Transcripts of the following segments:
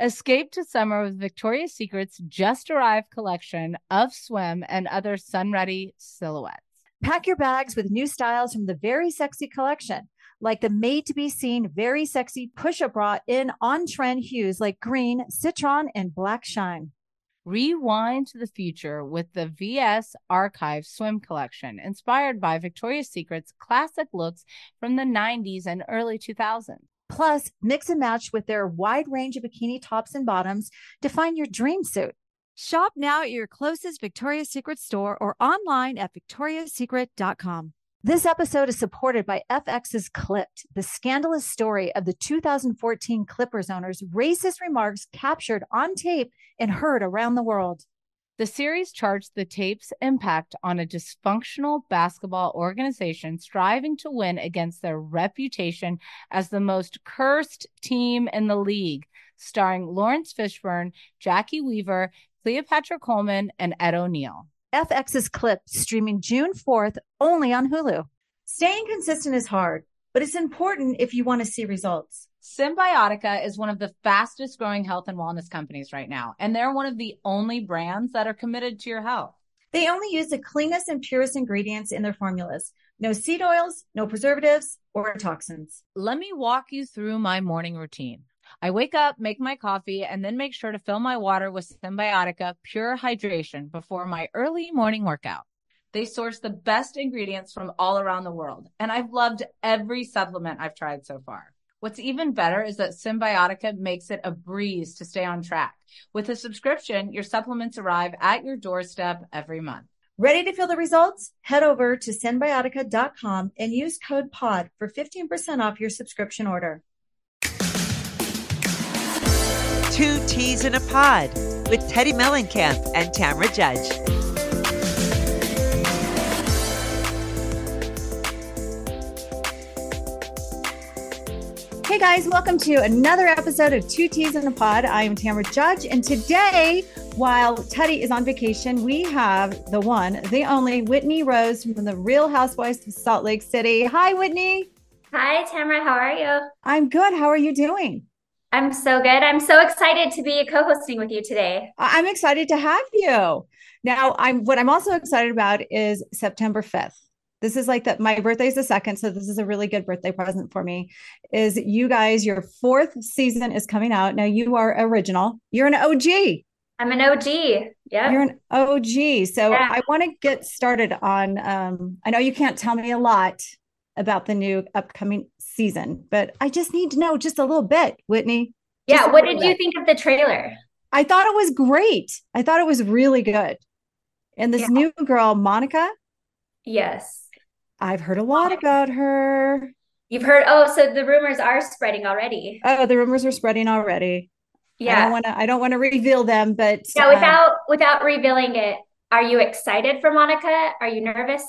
Escape to summer with Victoria's Secret's just arrived collection of swim and other sun-ready silhouettes. Pack your bags with new styles from the Very Sexy collection, like the made-to-be-seen Very Sexy push-up bra in on-trend hues like green, citron, and black shine. Rewind to the future with the VS Archive swim collection, inspired by Victoria's Secret's classic looks from the 90s and early 2000s. Plus, mix and match with their wide range of bikini tops and bottoms to find your dream suit. Shop now at your closest Victoria's Secret store or online at victoriassecret.com. This episode is supported by FX's Clipped, the scandalous story of the 2014 Clippers owner's racist remarks captured on tape and heard around the world. The series charts the tape's impact on a dysfunctional basketball organization striving to win against their reputation as the most cursed team in the league, starring Lawrence Fishburne, Jackie Weaver, Cleopatra Coleman, and Ed O'Neill. FX's Clipped, streaming June 4th, only on Hulu. Staying consistent is hard, but it's important if you want to see results. Symbiotica is one of the fastest growing health and wellness companies right now, and they're one of the only brands that are committed to your health. They only use the cleanest and purest ingredients in their formulas. No seed oils, no preservatives, or toxins. Let me walk you through my morning routine. I wake up, make my coffee, and then make sure to fill my water with Symbiotica Pure Hydration before my early morning workout. They source the best ingredients from all around the world, and I've loved every supplement I've tried so far. What's even better is that Symbiotica makes it a breeze to stay on track. With a subscription, your supplements arrive at your doorstep every month. Ready to feel the results? Head over to Symbiotica.com and use code POD for 15% off your subscription order. Two Teas in a Pod with Teddi Mellencamp and Tamra Judge. Hey guys, welcome to another episode of Two Teas in a Pod. I am Tamra Judge, and today, while Teddi is on vacation, we have the one, the only Whitney Rose from the Real Housewives of Salt Lake City. Hi, Whitney. Hi, Tamra. How are you? I'm good. How are you doing? I'm so good. I'm so excited to be co-hosting with you today. I'm excited to have you. Now, what I'm also excited about is September 5th. This is like that. My birthday is the 2nd, so this is a really good birthday present for me. Is you guys, your 4th season is coming out. Now you are original. You're an OG. I'm an OG. Yeah. You're an OG. So yeah. I want to get started on, I know you can't tell me a lot about the new upcoming season, but I just need to know just a little bit, Whitney. Yeah. What did you think of the trailer? I thought it was great. I thought it was really good. And this new girl, Monica. Yes. I've heard a lot about her. You've heard, so the rumors are spreading already. Oh, the rumors are spreading already. Yeah. I don't want to reveal them, but yeah, without revealing it, are you excited for Monica? Are you nervous?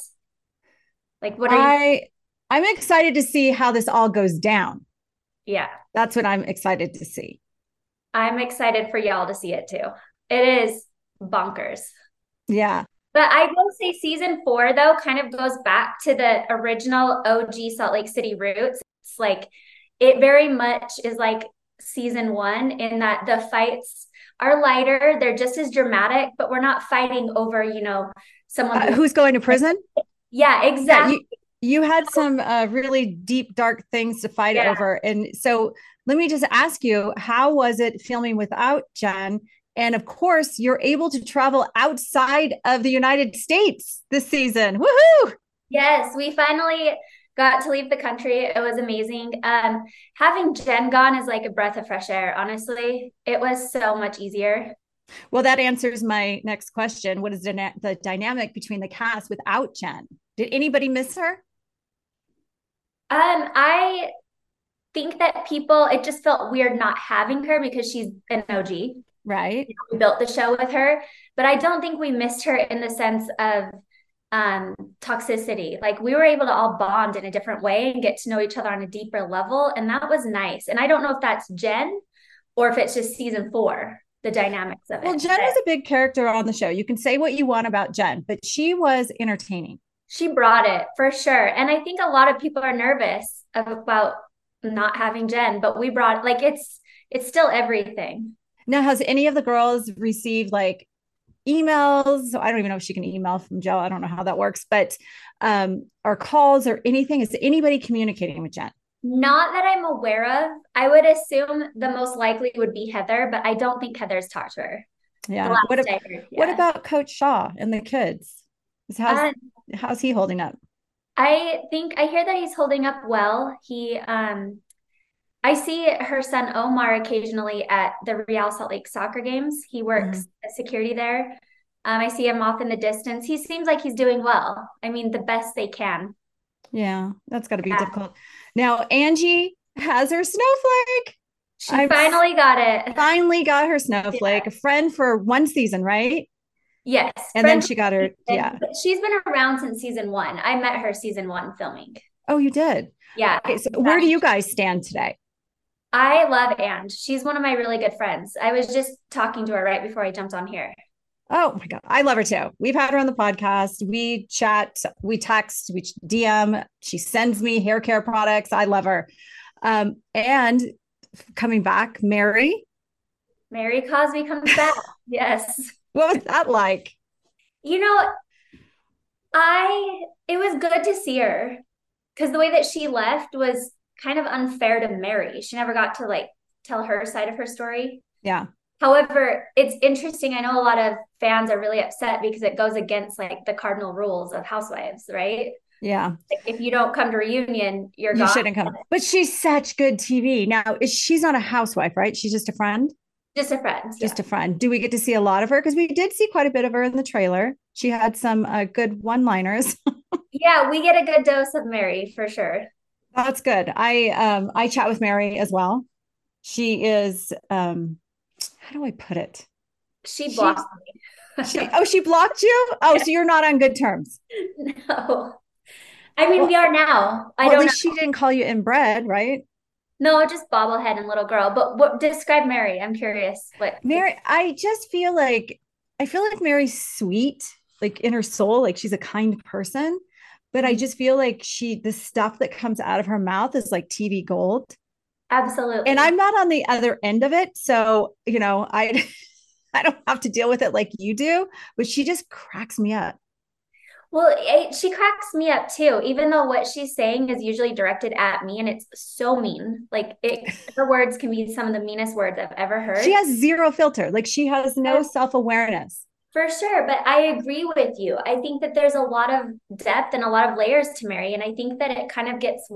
Like, what are you? I'm excited to see how this all goes down. Yeah. That's what I'm excited to see. I'm excited for y'all to see it too. It is bonkers. Yeah. But I will say season 4, though, kind of goes back to the original OG Salt Lake City roots. It's like, it very much is like season 1 in that the fights are lighter. They're just as dramatic, but we're not fighting over, someone who's going to prison. Yeah, exactly. Yeah, you had some really deep, dark things to fight over. And so let me just ask you, how was it filming without Jen? And of course, you're able to travel outside of the United States this season. Woohoo! Yes, we finally got to leave the country. It was amazing. Having Jen gone is like a breath of fresh air, honestly. It was so much easier. Well, that answers my next question. What is the dynamic between the cast without Jen? Did anybody miss her? I think that it just felt weird not having her because she's an OG. Right. We built the show with her, but I don't think we missed her in the sense of toxicity. Like, we were able to all bond in a different way and get to know each other on a deeper level. And that was nice. And I don't know if that's Jen or if it's just season 4, the dynamics of it. Well, Jen was a big character on the show. You can say what you want about Jen, but she was entertaining. She brought it for sure. And I think a lot of people are nervous about not having Jen, but we brought, like, it's still everything. Now, has any of the girls received like emails? So I don't even know if she can email from Joe. I don't know how that works, but or calls or anything. Is anybody communicating with Jen? Not that I'm aware of. I would assume the most likely would be Heather, but I don't think Heather's talked to her. The Yeah. last I heard, What yeah. about Coach Shaw and the kids? How's he holding up? I think I hear that he's holding up well. I see her son Omar occasionally at the Real Salt Lake soccer games. He works as security there. I see him off in the distance. He seems like he's doing well. I mean, the best they can. Yeah, that's got to be difficult. Now, Angie has her snowflake. She finally got it. Finally got her snowflake. Yeah. A friend for one season, right? Yes. And then she got her. Yeah. She's been around since season 1. I met her season 1 filming. Oh, you did? Yeah. Okay, so where do you guys stand today? I love Ange. She's one of my really good friends. I was just talking to her right before I jumped on here. Oh my God. I love her too. We've had her on the podcast. We chat, we text, we DM. She sends me hair care products. I love her. And coming back, Mary Cosby comes back. Yes. What was that like? You know, it was good to see her because the way that she left was kind of unfair to Mary. She never got to like tell her side of her story. Yeah. However, it's interesting. I know a lot of fans are really upset because it goes against like the cardinal rules of Housewives, right? Yeah. Like, if you don't come to reunion, you gone. Shouldn't come. But she's such good TV. Now, she's not a housewife, right? She's just a friend? Just a friend. Just a friend. Do we get to see a lot of her? Because we did see quite a bit of her in the trailer. She had some good one-liners. Yeah, we get a good dose of Mary for sure. That's good. I chat with Mary as well. She is how do I put it? She blocked me. She blocked you? Oh, so you're not on good terms. No. I mean, we are now. I don't know. She didn't call you inbred, right? No, just bobblehead and little girl. But describe Mary. I'm curious. Mary, I feel like Mary's sweet, like in her soul, like she's a kind person. But I just feel like the stuff that comes out of her mouth is like TV gold. Absolutely. And I'm not on the other end of it. So, I don't have to deal with it like you do, but she just cracks me up. Well, she cracks me up too, even though what she's saying is usually directed at me and it's so mean. Like her words can be some of the meanest words I've ever heard. She has zero filter. Like she has no self-awareness. For sure. But I agree with you. I think that there's a lot of depth and a lot of layers to Mary. And I think that it kind of gets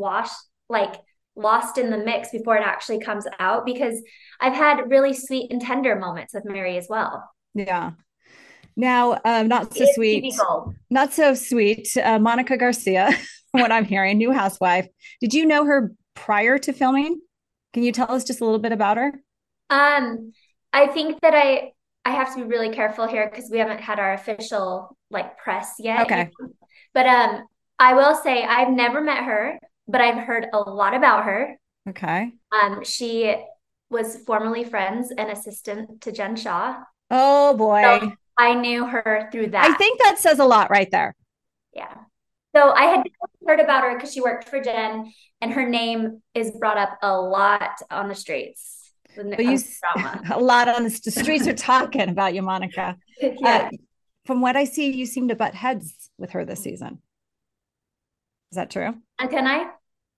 lost in the mix before it actually comes out, because I've had really sweet and tender moments with Mary as well. Yeah. Now, not so sweet. Monica Garcia, from what I'm hearing, new housewife. Did you know her prior to filming? Can you tell us just a little bit about her? I think that I have to be really careful here because we haven't had our official press yet. Okay. But I will say I've never met her, but I've heard a lot about her. Okay. She was formerly friends and assistant to Jen Shah. Oh boy. So I knew her through that. I think that says a lot right there. Yeah. So I had heard about her because she worked for Jen, and her name is brought up a lot on the streets. A lot on the streets are talking about you, Monica. Yeah. From what I see, you seem to butt heads with her this season. Is that true? Can I?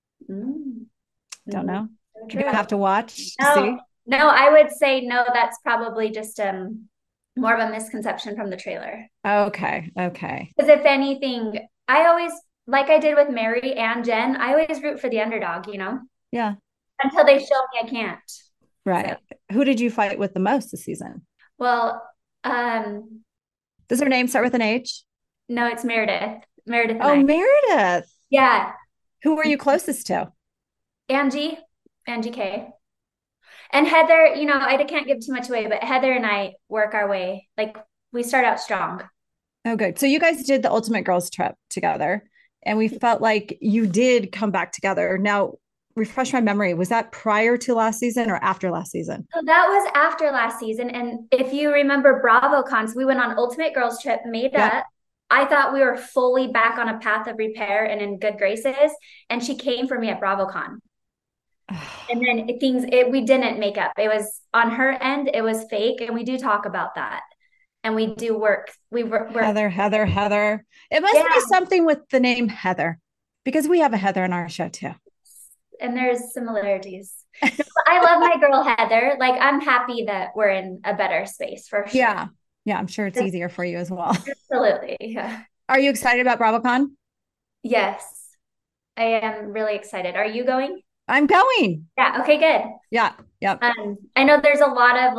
Don't know. You have to watch to see. No, I would say no. That's probably just more of a misconception from the trailer. Okay. Because if anything, I always, like I did with Mary and Jen, I always root for the underdog, Yeah. Until they show me I can't. Right. So. Who did you fight with the most this season? Well, does her name start with an H? No, it's Meredith. Meredith. Oh, Meredith. Yeah. Who were you closest to? Angie K. And Heather, I can't give too much away, but Heather and I work our way. We start out strong. Oh, good. So you guys did the Ultimate Girls Trip together, and we felt like you did come back together. Now, refresh my memory. Was that prior to last season or after last season? So that was after last season. And if you remember BravoCon, so we went on Ultimate Girls Trip, made up. I thought we were fully back on a path of repair and in good graces. And she came for me at BravoCon. And then we didn't make up. It was on her end, it was fake. And we do talk about that. And we do work. We work. Heather. It must be something with the name Heather, because we have a Heather in our show too. And there's similarities. I love my girl Heather. Like, I'm happy that we're in a better space for sure. Yeah. Yeah. I'm sure it's easier for you as well. Absolutely. Yeah. Are you excited about BravoCon? Yes, I am really excited. Are you going? I'm going. Yeah. Okay, good. Yeah. Yeah. I know there's a lot of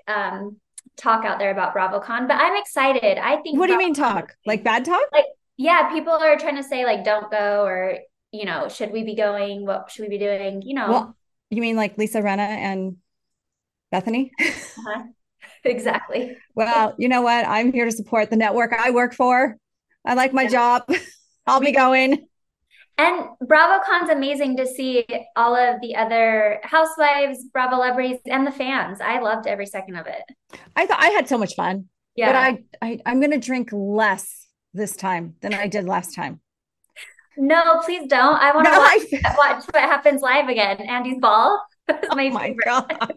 talk out there about BravoCon, but I'm excited. I think. What do you mean talk? Like bad talk? Like, yeah, people are trying to say like, don't go, or, should we be going? What should we be doing? Well, you mean like Lisa Rinna and Bethany? Uh-huh. Exactly. Well, you know what? I'm here to support the network I work for. I like my job. I'll be going. And BravoCon's amazing to see all of the other housewives, Bravo celebrities, and the fans. I loved every second of it. I thought I had so much fun. Yeah. But I'm going to drink less this time than I did last time. No, please don't. I want to watch what happens live again. Andy's ball. Oh my God.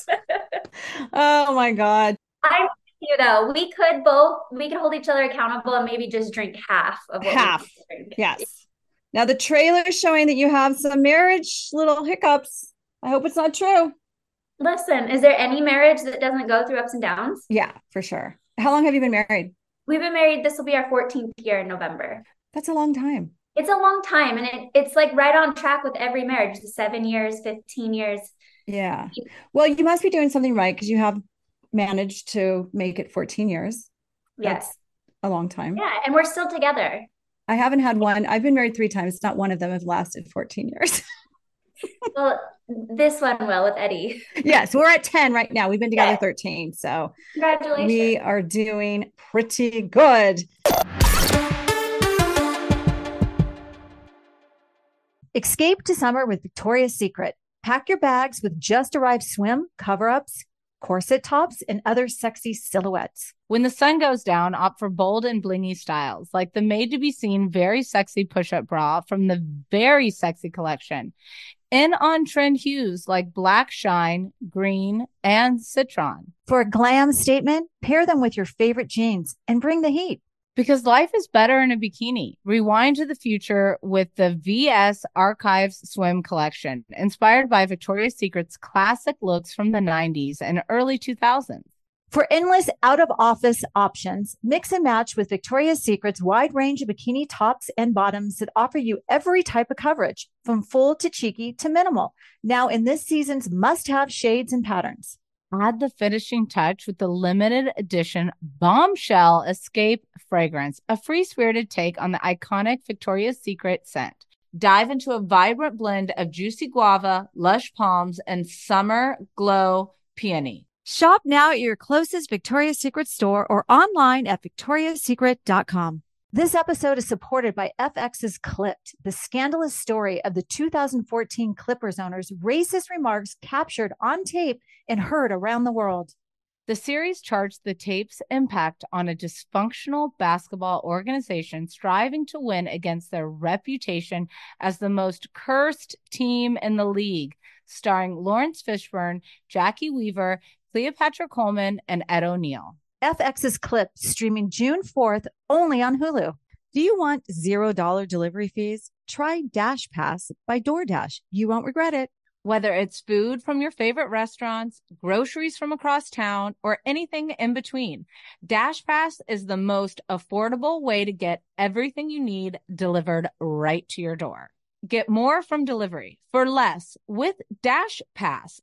Oh my God. I'm with you though. We could hold each other accountable and maybe just drink half of what we drink. Yes. Now the trailer is showing that you have some marriage little hiccups. I hope it's not true. Listen, is there any marriage that doesn't go through ups and downs? Yeah, for sure. How long have you been married? We've been married. This will be our 14th year in November. That's a long time. It's a long time. And it's like right on track with every marriage, the 7 years, 15 years. Yeah. Well, you must be doing something right because you have managed to make it 14 years. Yes. That's a long time. Yeah. And we're still together. I haven't had one. I've been married 3 times. Not one of them have lasted 14 years. Well, this one will with Eddie. Yes, we're at 10 right now. We've been together 13. So congratulations. We are doing pretty good. Escape to summer with Victoria's Secret. Pack your bags with just arrived swim, cover-ups, corset tops, and other sexy silhouettes. When the sun goes down, opt for bold and blingy styles, like the made-to-be-seen very sexy push-up bra from the Very Sexy collection. In on-trend hues like black shine, green, and citron. For a glam statement, pair them with your favorite jeans and bring the heat. Because life is better in a bikini. Rewind to the future with the VS Archives Swim Collection, inspired by Victoria's Secret's classic looks from the 90s and early 2000s. For endless out-of-office options, mix and match with Victoria's Secret's wide range of bikini tops and bottoms that offer you every type of coverage, from full to cheeky to minimal. Now in this season's must-have shades and patterns. Add the finishing touch with the limited edition Bombshell Escape fragrance, a free-spirited take on the iconic Victoria's Secret scent. Dive into a vibrant blend of juicy guava, lush palms, and summer glow peony. Shop now at your closest Victoria's Secret store or online at victoriassecret.com. This episode is supported by FX's Clipped, the scandalous story of the 2014 Clippers owner's racist remarks captured on tape and heard around the world. The series charts the tape's impact on a dysfunctional basketball organization striving to win against their reputation as the most cursed team in the league, starring Lawrence Fishburne, Jackie Weaver, Cleopatra Coleman, and Ed O'Neill. FX's Clipped, streaming June 4th only on Hulu. Do you want $0 delivery fees? Try Dash Pass by DoorDash. You won't regret it. Whether it's food from your favorite restaurants, groceries from across town, or anything in between, Dash Pass is the most affordable way to get everything you need delivered right to your door. Get more from delivery for less with Dash Pass,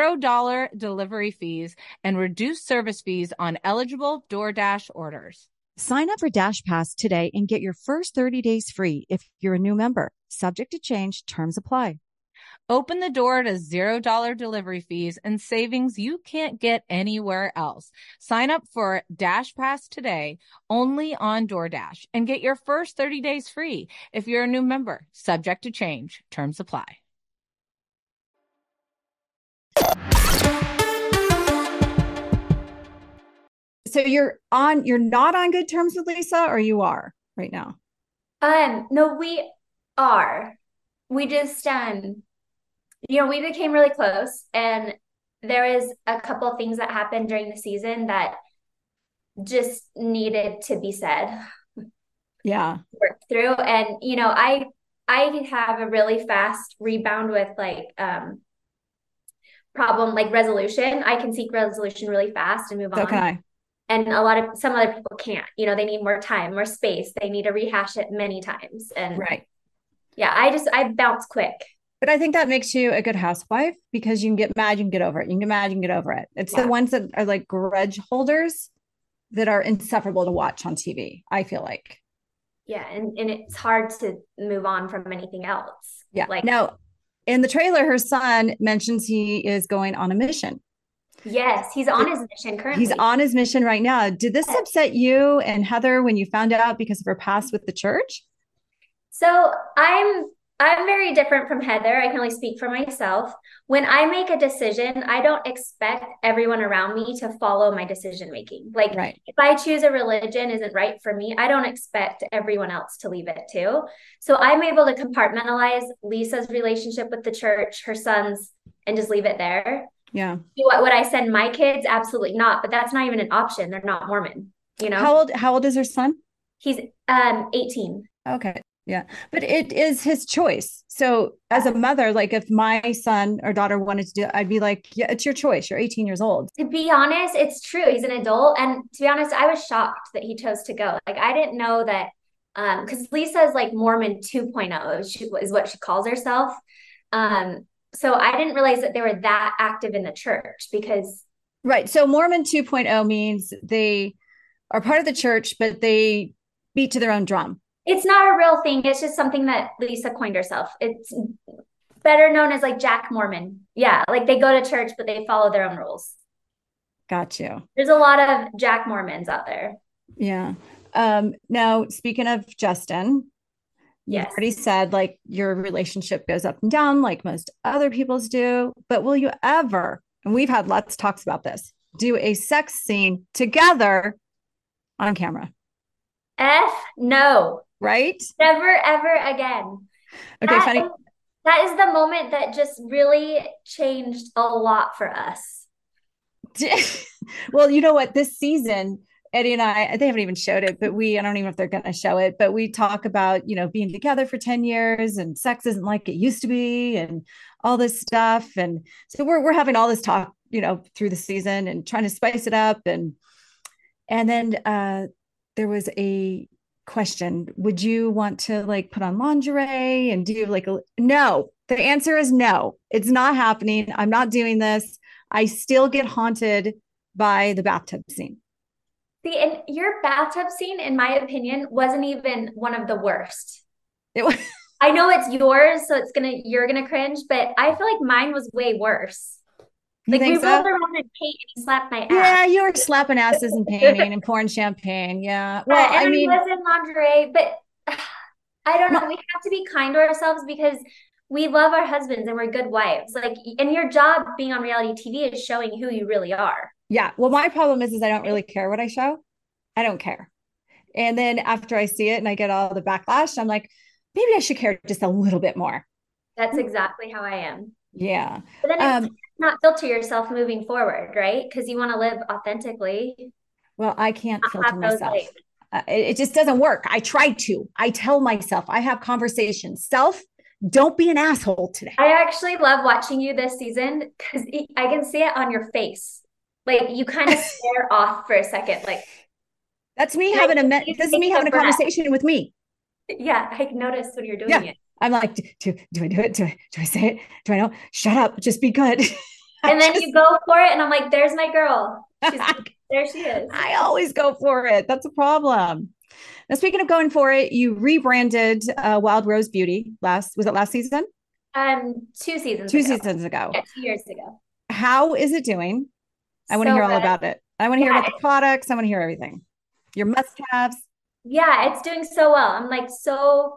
$0 delivery fees, and reduced service fees on eligible DoorDash orders. Sign up for Dash Pass today and get your first 30 days free if you're a new member. Subject to change, terms apply. Open the door to $0 delivery fees and savings you can't get anywhere else. Sign up for Dash Pass today only on DoorDash and get your first 30 days free if you're a new member. Subject to change. Terms apply. So you're not on good terms with Lisa, or you are right now? No, we are. We just we became really close, and there is a couple of things that happened during the season that just needed to be said, Yeah. worked through. And, I have a really fast rebound with like problem like resolution. I can seek resolution really fast and move So on. can I. And some other people can't. They need more time, more space. They need to rehash it many times. And Right. yeah, I bounce quick. But I think that makes you a good housewife because you can get mad, you can get over it. You can get mad, you can get over it. It's the ones that are like grudge holders that are insufferable to watch on TV, I feel like. Yeah, and it's hard to move on from anything else. Yeah. Like, now, in the trailer, her son mentions he is going on a mission. yes, he's on his mission currently. He's on his mission right now. Did this upset you and Heather when you found out because of her past with the church? So I'm very different from Heather. I can only speak for myself. When I make a decision, I don't expect everyone around me to follow my decision making. Like, right. If I choose a religion isn't right for me, I don't expect everyone else to leave it too. So I'm able to compartmentalize Lisa's relationship with the church, her sons, and just leave it there. Yeah. Would I send my kids? Absolutely not. But that's not even an option. They're not Mormon. How old is her son? He's 18. Okay. Yeah. But it is his choice. So as a mother, like if my son or daughter wanted to do it, I'd be like, yeah, it's your choice. You're 18 years old. To be honest, it's true. He's an adult. And to be honest, I was shocked that he chose to go. Like, I didn't know that, because Lisa is like Mormon 2.0 is what she calls herself. So I didn't realize that they were that active in the church because. Right. So Mormon 2.0 means they are part of the church, but they beat to their own drum. It's not a real thing. It's just something that Lisa coined herself. It's better known as like Jack Mormon. Yeah. Like they go to church, but they follow their own rules. Got you. There's a lot of Jack Mormons out there. Yeah. Now, speaking of Justin, you've already said like your relationship goes up and down like most other people's do, but will you ever, and we've had lots of talks about this, do a sex scene together on camera? No. Right? Never, ever again. Okay, funny. That is the moment that just really changed a lot for us. Well, you know what? This season, Eddie and I, they haven't even showed it, but I don't even know if they're going to show it, but we talk about, being together for 10 years and sex isn't like it used to be and all this stuff. And so we're having all this talk, through the season and trying to spice it up. And then there was a question. Would you want to like put on lingerie and do like no? The answer is no. It's not happening. I'm not doing this. I still get haunted by the bathtub scene. See, and your bathtub scene, in my opinion, wasn't even one of the worst. It was. I know it's yours, so you're gonna cringe, but I feel like mine was way worse. Like we rolled around in paint and he slapped my ass. Yeah, you were slapping asses and painting and pouring champagne. Yeah. Well, and I mean, was in lingerie, but I don't know. We have to be kind to ourselves because we love our husbands and we're good wives. Like, and your job being on reality TV is showing who you really are. Yeah. Well, my problem is I don't really care what I show. I don't care. And then after I see it and I get all the backlash, I'm like, maybe I should care just a little bit more. That's exactly how I am. Yeah. But then it's not filter yourself moving forward, right? Because you want to live authentically. Well, I can't filter myself. It just doesn't work. I try to. I tell myself, I have conversations. Don't be an asshole today. I actually love watching you this season because I can see it on your face. Like you kind of stare off for a second. Like that's me having a conversation with me. Yeah, I noticed when you're doing it. I'm like, do I do it? Do I say it? Do I know? Shut up. Just be good. And then you go for it. And I'm like, there's my girl. There she is. I always go for it. That's a problem. Now, speaking of going for it, you rebranded Wild Rose Beauty was it last season? 2 seasons ago. Yeah, 2 years ago. How is it doing? I want to hear all about it. I want to hear about the products. I want to hear everything. Your must-haves. Yeah, it's doing so well. I'm like so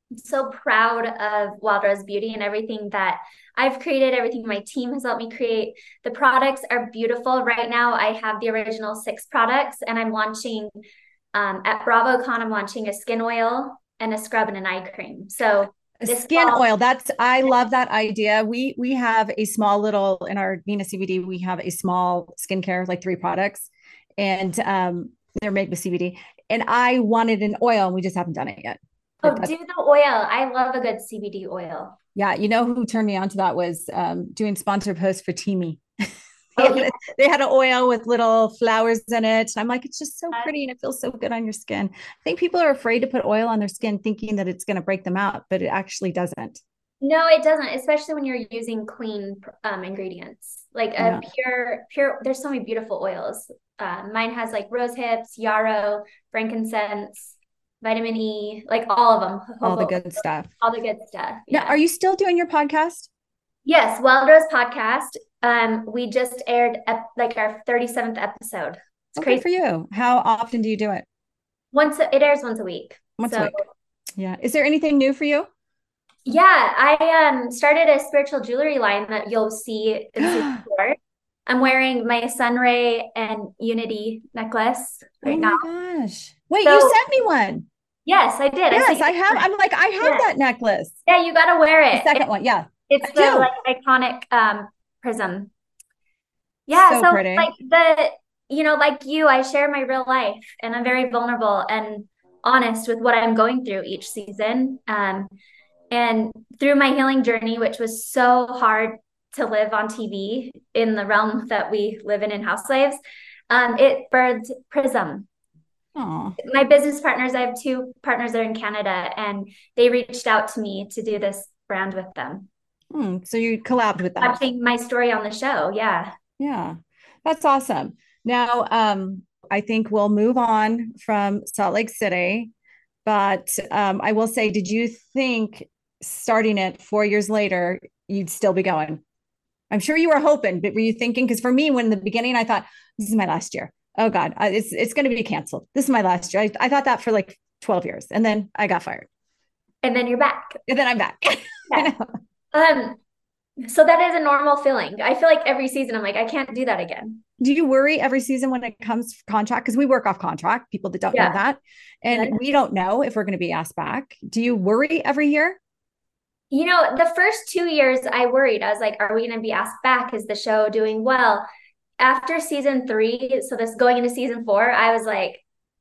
proud of Wild Rose Beauty and everything that I've created, everything my team has helped me create. The products are beautiful. Right now, I have the original 6 products, and I'm launching at BravoCon, I'm launching a skin oil and a scrub and an eye cream. So this Skin fall. oil. I love that idea. We have a small little in our Nina CBD, we have a small skincare, like 3 products, and they're made with CBD. And I wanted an oil, and we just haven't done it yet. Oh, do the oil. I love a good CBD oil. Yeah, you know who turned me on to that was doing sponsored posts for Teami. Oh, yeah. They had an oil with little flowers in it. And I'm like, it's just so pretty and it feels so good on your skin. I think people are afraid to put oil on their skin thinking that it's going to break them out, but it actually doesn't. No, it doesn't, especially when you're using clean ingredients. Like a pure, there's so many beautiful oils. Mine has like rose hips, yarrow, frankincense, vitamin E, like all of them. All the good stuff. All the good stuff. Yeah. Now, are you still doing your podcast? Yes, Wild Rose Podcast. We just aired like our 37th episode. It's crazy. Good for you. How often do you do it? It airs once a week. Once a week. Yeah. Is there anything new for you? Yeah, I started a spiritual jewelry line that you'll see in season 4. I'm wearing my Sunray and Unity necklace right now. Oh my gosh. Wait, you sent me one. Yes, I did. Yes, I have. I'm like, I have that necklace. Yeah, you got to wear it. The second one. Yeah. It's the like iconic prism. Yeah, so pretty. Like like you, I share my real life, and I'm very vulnerable and honest with what I'm going through each season. And through my healing journey, which was so hard to live on TV in the realm that we live in Housewives, it birthed Prism. Aww. My business partners, I have 2 partners that are in Canada, and they reached out to me to do this brand with them. So you collabed with them. Watching my story on the show. Yeah. Yeah. That's awesome. Now, I think we'll move on from Salt Lake City, but I will say, did you think starting it 4 years later, you'd still be going? I'm sure you were hoping, but were you thinking? Because for me, when in the beginning, I thought, this is my last year. Oh God, it's going to be canceled. This is my last year. I thought that for like 12 years, and then I got fired. And then you're back. And then I'm back. Yeah. So that is a normal feeling. I feel like every season I'm like, I can't do that again. Do you worry every season when it comes to contract? Because we work off contract, people that don't know that. And we don't know if we're going to be asked back. Do you worry every year? You know, the first 2 years I worried. I was like, are we going to be asked back? Is the show doing well? After season 3, so this going into season 4, I was like,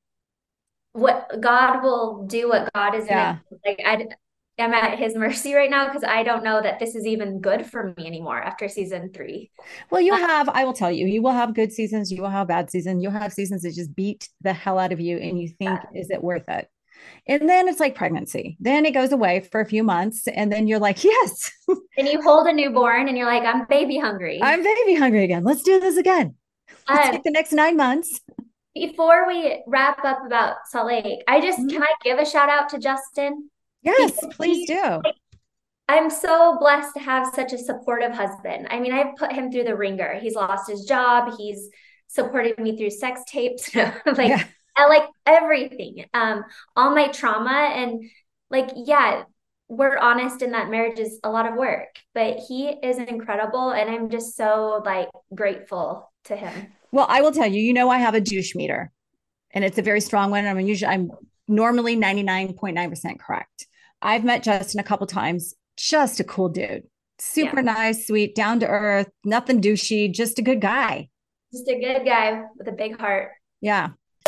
what God will do what God is meant. Like I'm at his mercy right now, because I don't know that this is even good for me anymore after season 3. Well, I will tell you, you will have good seasons. You will have bad seasons. You'll have seasons that just beat the hell out of you. And you think, is it worth it? And then it's like pregnancy. Then it goes away for a few months. And then you're like, yes. And you hold a newborn and you're like, I'm baby hungry. I'm baby hungry again. Let's do this again. Let's take the next 9 months. Before we wrap up about Salt Lake, can I give a shout out to Justin? Yes, please do. I'm so blessed to have such a supportive husband. I mean, I've put him through the ringer. He's lost his job. He's supported me through sex tapes, I like everything, all my trauma. And we're honest in that marriage is a lot of work, but he is incredible. And I'm just so grateful to him. Well, I will tell you, I have a douche meter, and it's a very strong one. I'm normally 99.9% correct. I've met Justin a couple times. Just a cool dude. Super nice, sweet, down to earth, nothing douchey, just a good guy. Just a good guy with a big heart. Yeah.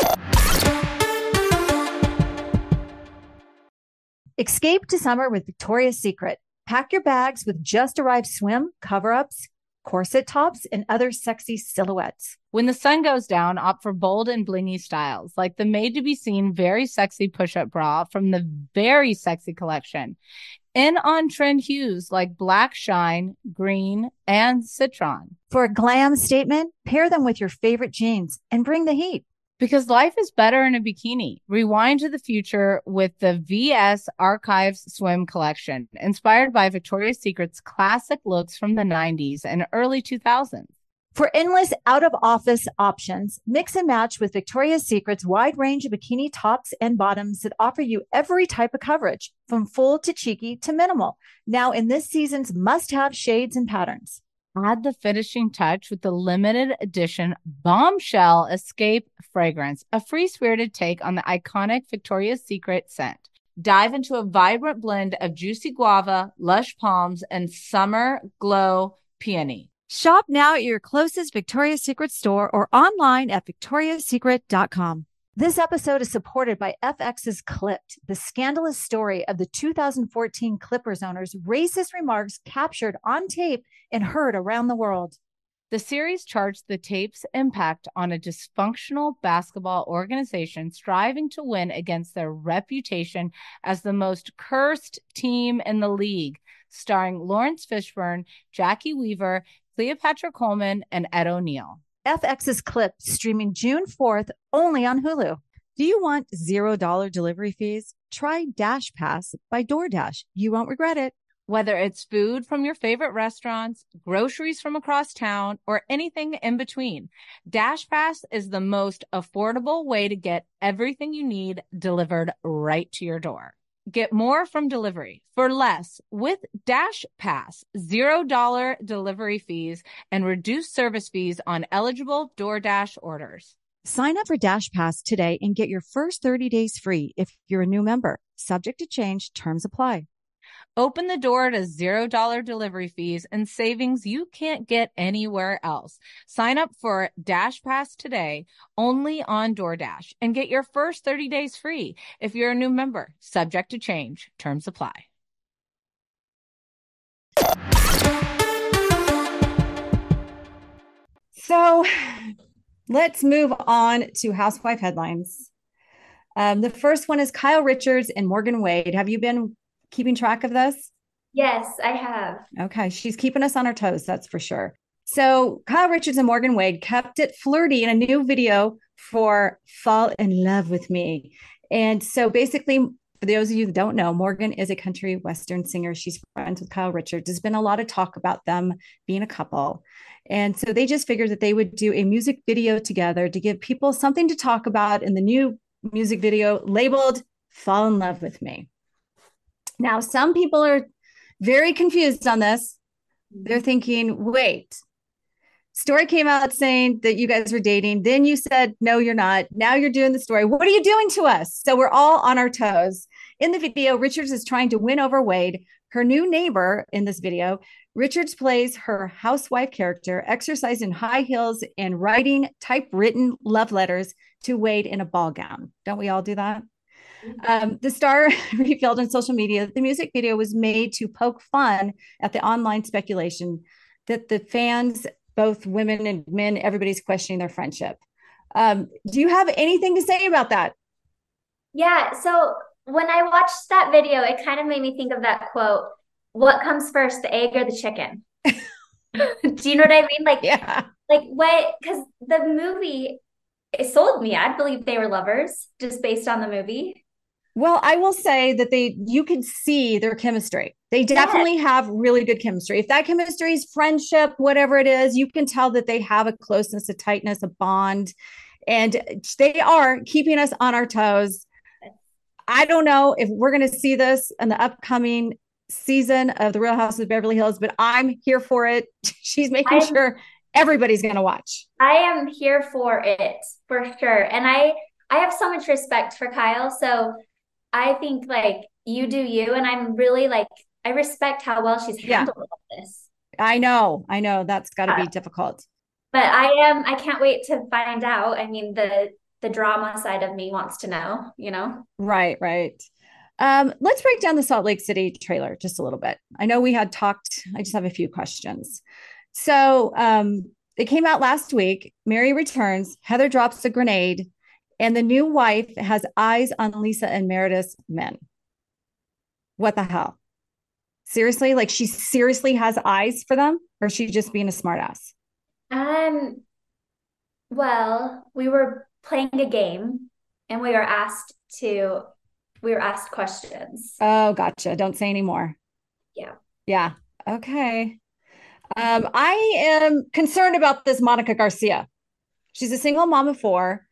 Escape to summer with Victoria's Secret. Pack your bags with just arrived swim, cover-ups, corset tops, and other sexy silhouettes. When the sun goes down, opt for bold and blingy styles, like the made-to-be-seen very sexy push-up bra from the Very Sexy collection. In on-trend hues like black shine, green, and citron. For a glam statement, pair them with your favorite jeans and bring the heat. Because life is better in a bikini. Rewind to the future with the VS Archives Swim collection, inspired by Victoria's Secret's classic looks from the 90s and early 2000s. For endless out-of-office options, mix and match with Victoria's Secret's wide range of bikini tops and bottoms that offer you every type of coverage, from full to cheeky to minimal. Now in this season's must-have shades and patterns. Add the finishing touch with the limited edition Bombshell Escape fragrance, a free-spirited take on the iconic Victoria's Secret scent. Dive into a vibrant blend of juicy guava, lush palms, and summer glow peony. Shop now at your closest Victoria's Secret store or online at victoriassecret.com. This episode is supported by FX's Clipped, the scandalous story of the 2014 Clippers owner's racist remarks captured on tape and heard around the world. The series charts the tape's impact on a dysfunctional basketball organization striving to win against their reputation as the most cursed team in the league, starring Lawrence Fishburne, Jackie Weaver, Cleopatra Coleman, and Ed O'Neill. FX's Clipped, streaming June 4th only on Hulu. Do you want $0 delivery fees? Try Dash Pass by DoorDash. You won't regret it. Whether it's food from your favorite restaurants, groceries from across town, or anything in between, DashPass is the most affordable way to get everything you need delivered right to your door. Get more from delivery for less with DashPass, $0 delivery fees, and reduced service fees on eligible DoorDash orders. Sign up for Dash Pass today and get your first 30 days free if you're a new member. Subject to change, terms apply. Open the door to $0 delivery fees and savings you can't get anywhere else. Sign up for Dash Pass today, only on DoorDash, and get your first 30 days free if you're a new member. Subject to change. Terms apply. So let's move on to housewife headlines. The first one is Kyle Richards and Morgan Wade. Have you been keeping track of this? Yes, I have. Okay. She's keeping us on our toes. That's for sure. So Kyle Richards and Morgan Wade kept it flirty in a new video for Fall in Love with Me. And so basically, for those of you that don't know, Morgan is a country western singer. She's friends with Kyle Richards. There's been a lot of talk about them being a couple. And so they just figured that they would do a music video together to give people something to talk about in the new music video labeled Fall in Love with Me. Now, some people are very confused on this. They're thinking, wait, story came out saying that you guys were dating. Then you said, no, you're not. Now you're doing the story. What are you doing to us? So we're all on our toes. In the video, Richards is trying to win over Wade, her new neighbor in this video. Richards plays her housewife character, exercised in high heels and writing typewritten love letters to Wade in a ball gown. Don't we all do that? The star revealed on social media that the music video was made to poke fun at the online speculation that the fans, both women and men, everybody's questioning their friendship. Do you have anything to say about that? Yeah. So when I watched that video, it kind of made me think of that quote, what comes first, the egg or the chicken? Do you know what I mean? Like, yeah. Like what? Because the movie, it sold me. I believe they were lovers just based on the movie. Well, I will say that you can see their chemistry. They definitely have really good chemistry. If that chemistry is friendship, whatever it is, you can tell that they have a closeness, a tightness, a bond, and they are keeping us on our toes. I don't know if we're going to see this in the upcoming season of The Real House of Beverly Hills, but I'm here for it. She's making sure everybody's going to watch. I am here for it, for sure. And I have so much respect for Kyle. So I think like you do you, and I'm really like, I respect how well she's handled all this. I know that's got to be difficult. But I can't wait to find out. I mean, the drama side of me wants to know, you know? Right. Let's break down the Salt Lake City trailer just a little bit. I know we had talked, I just have a few questions. So it came out last week. Mary returns, Heather drops a grenade, and the new wife has eyes on Lisa and Meredith's men. What the hell? Seriously? Like she seriously has eyes for them? Or is she just being a smartass? Well, we were playing a game and we were asked questions. Oh, gotcha. Don't say any more. Yeah. Okay. I am concerned about this Monica Garcia. She's a single mom of 4.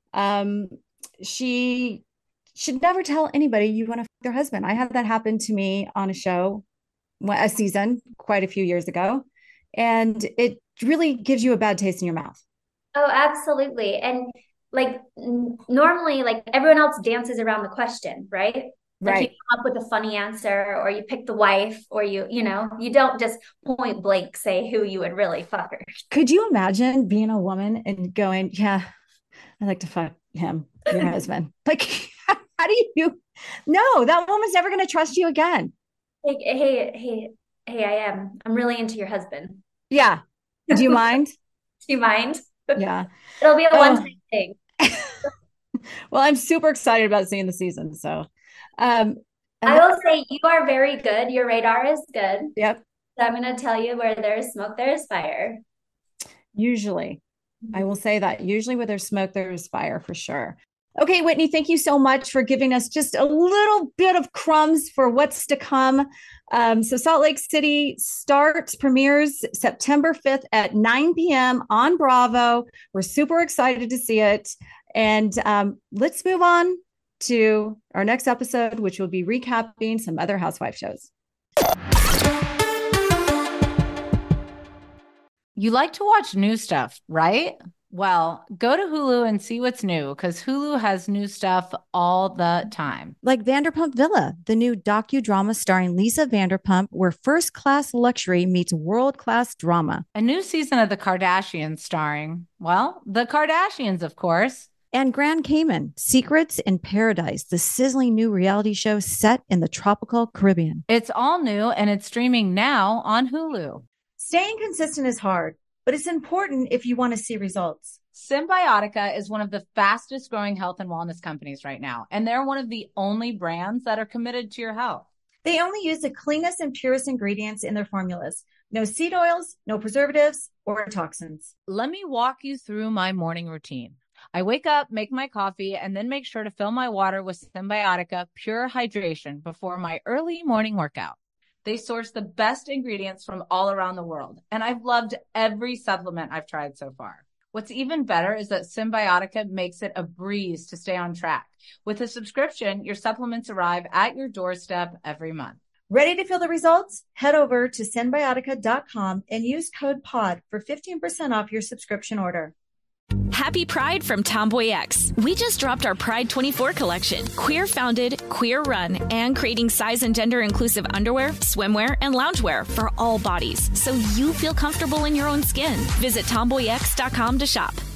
She should never tell anybody you want to fuck their husband. I had that happen to me on a season quite a few years ago, and it really gives you a bad taste in your mouth. Oh, absolutely. And like normally, like everyone else dances around the question, right? Like you come up with a funny answer, or you pick the wife, or you don't just point blank say who you would really fuck her. Could you imagine being a woman and going, yeah, I'd like to fuck him, your husband? Like, how do you? No, that woman's never going to trust you again. Hey, I'm really into your husband. Yeah. Do you mind? Do you mind? Yeah. It'll be a one-time thing. Well, I'm super excited about seeing the season. So I will say you are very good. Your radar is good. Yep. So I'm going to tell you, where there's smoke, there's fire. Usually. I will say that. Usually where there's smoke, there's fire for sure. Okay, Whitney, thank you so much for giving us just a little bit of crumbs for what's to come. So Salt Lake City premieres September 5th at 9 p.m. on Bravo. We're super excited to see it. And let's move on to our next episode, which will be recapping some other housewife shows. You like to watch new stuff, right? Well, go to Hulu and see what's new, because Hulu has new stuff all the time. Like Vanderpump Villa, the new docudrama starring Lisa Vanderpump, where first-class luxury meets world-class drama. A new season of The Kardashians starring, well, the Kardashians, of course. And Grand Cayman, Secrets in Paradise, the sizzling new reality show set in the tropical Caribbean. It's all new and it's streaming now on Hulu. Staying consistent is hard, but it's important if you want to see results. Symbiotica is one of the fastest growing health and wellness companies right now, and they're one of the only brands that are committed to your health. They only use the cleanest and purest ingredients in their formulas. No seed oils, no preservatives, or toxins. Let me walk you through my morning routine. I wake up, make my coffee, and then make sure to fill my water with Symbiotica Pure Hydration before my early morning workout. They source the best ingredients from all around the world, and I've loved every supplement I've tried so far. What's even better is that Symbiotica makes it a breeze to stay on track. With a subscription, your supplements arrive at your doorstep every month. Ready to feel the results? Head over to Symbiotica.com and use code POD for 15% off your subscription order. Happy Pride from Tomboy X. We just dropped our Pride 24 collection. Queer founded, queer run, and creating size and gender inclusive underwear, swimwear, and loungewear for all bodies, so you feel comfortable in your own skin. Visit tomboyx.com to shop.